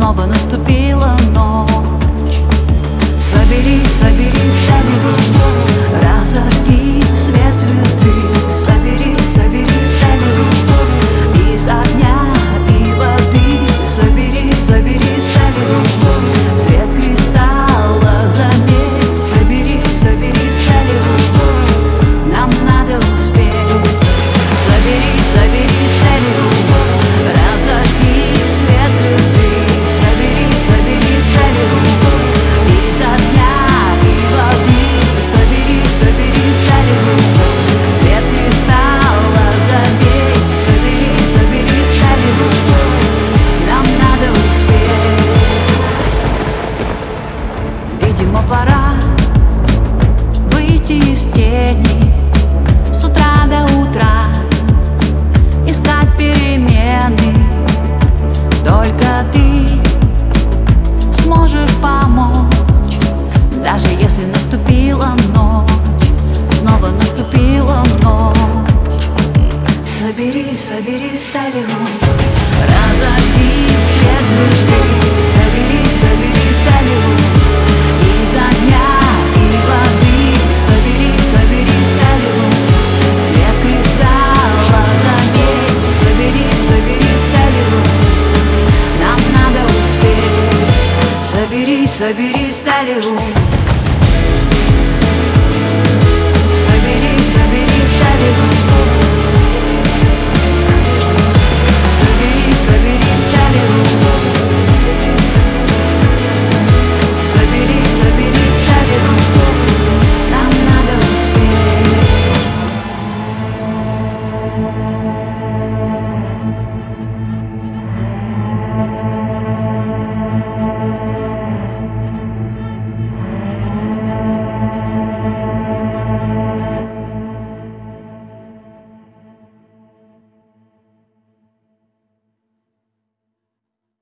снова наступила ночь. Соберись, соберись, стали, разожги свет звезды. Соберись, соберись, стали, из огня и воды. Соберись, соберись, стали, цвет кристалла заметь. Соберись, соберись, стали, нам надо успеть. Соберись, соберись, стали, разожги свет звезды. Соберись, соберись, стали, из огня и воды. Соберись, соберись, стали, цвет кристалла заметь. Соберись, соберись, стали, нам надо успеть. Видимо, пора выйти из тени, с утра до утра искать перемены. Только ты сможешь помочь, даже если наступила ночь, снова наступила ночь. Соберись, соберись, стали, разожги свет звезды. Соберись, соберись, стали, из огня и воды. Соберись, соберись, стали, цвет кристалла заметь. Соберись, соберись, стали, нам надо успеть. Соберись, соберись, стали.